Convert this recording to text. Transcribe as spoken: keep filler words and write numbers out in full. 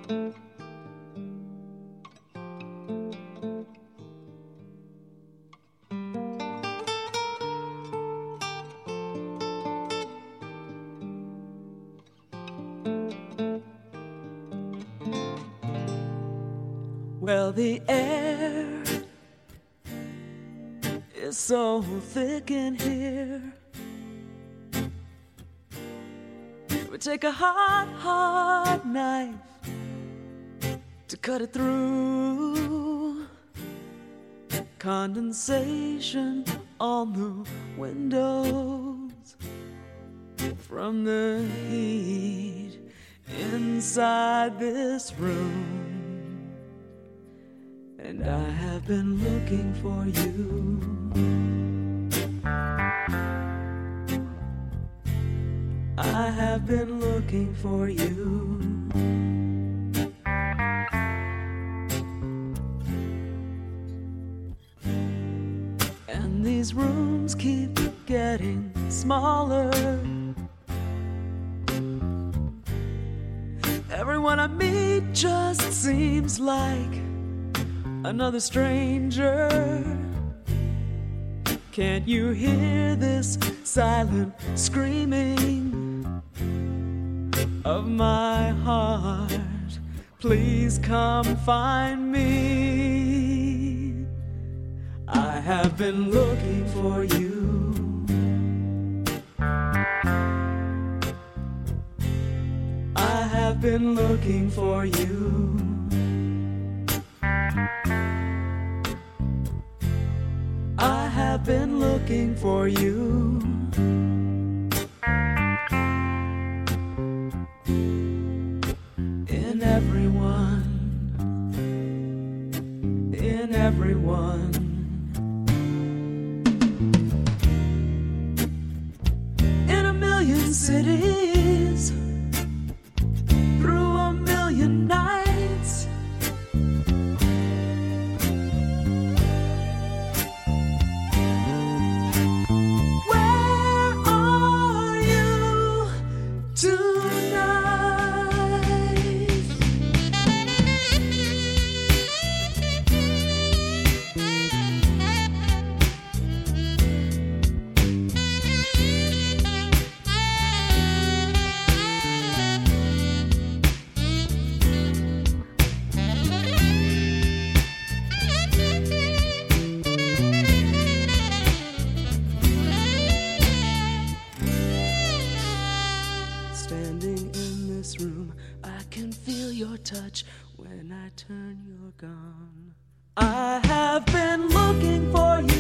Well, the air is so thick in here. It would take a hot, hot knife to cut it through. Condensation on the windows from the heat inside this room. And I have been looking for you. I have been looking for you. And these rooms keep getting smaller. Everyone I meet just seems like another stranger. Can't you hear this silent screaming of my heart? Please come find me. I have been looking for you. I have been looking for you. I have been looking for you. In everyone, in everyone. In a million cities, through a million nights. Standing in this room, I can feel your touch. When I turn, you're gone. I have been looking for you.